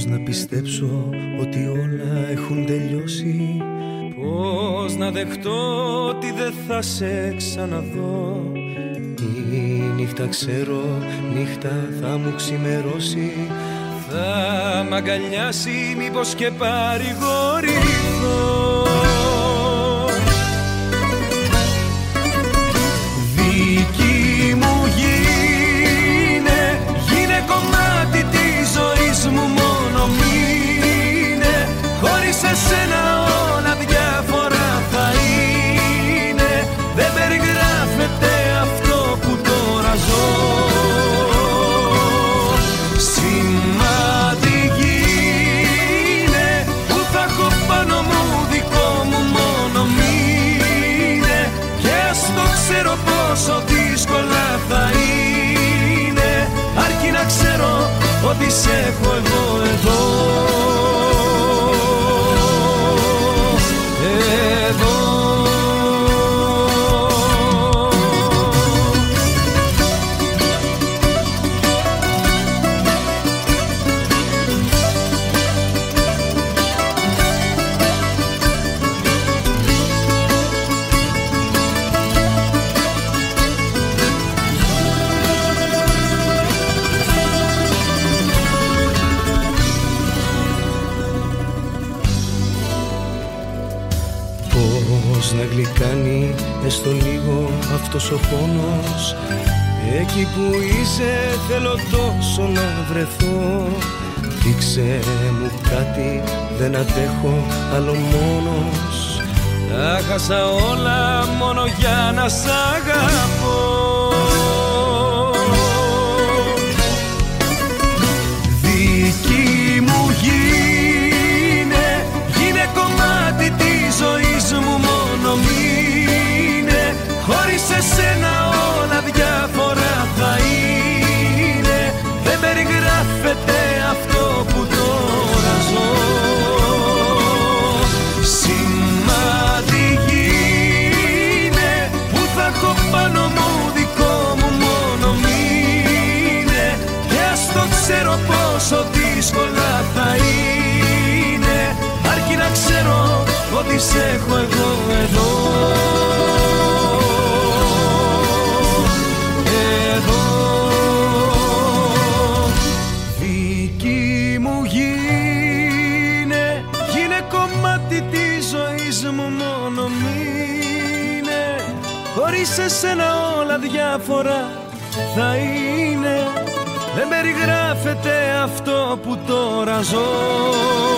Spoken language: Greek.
Πώς να πιστέψω ότι όλα έχουν τελειώσει, πώς να δεχτώ ότι δεν θα σε ξαναδώ. Η νύχτα ξέρω, νύχτα θα μου ξημερώσει, θα μ' αγκαλιάσει μήπως και παρηγορηθώ. Δική μου γίνε κομμάτι της ζωής μου, μόνο μείνε. Χωρίς εσένα όλα διάφορα θα είναι, δεν περιγράφεται αυτό που τώρα ζω. Σημαντική είναι που θα έχω πάνω μου, δικό μου μόνο μείνε. Και ας το ξέρω πόσο δύσκολα θα είναι, αρκεί να ξέρω ότι σε έχω εγώ εδώ. Να γλυκάνει έστω λίγο αυτός ο πόνος. Εκεί που είσαι θέλω τόσο να βρεθώ. Δείξε μου κάτι, δεν αντέχω άλλο μόνος. Τα χάσα όλα μόνο για να σ' αγαπώ. Δική μου γίνε κομμάτι της ζωής μου, μόνο μείνε. Χωρίς εσένα όλα διάφορα θα είναι, δεν περιγράφεται αυτό που τώρα ζω. Σημαντική είναι που θα έχω πάνω μου, δικό μου μόνο μείνε. Και ας το ξέρω πόσο δύσκολα θα είναι, αρκεί να ξέρω ότι σε έχω εγώ εδώ. Εδώ. Δική μου γίνε κομμάτι της ζωής μου, μόνο μείνε. Χωρίς εσένα όλα διάφορα θα είναι, δεν περιγράφεται αυτό που τώρα ζω.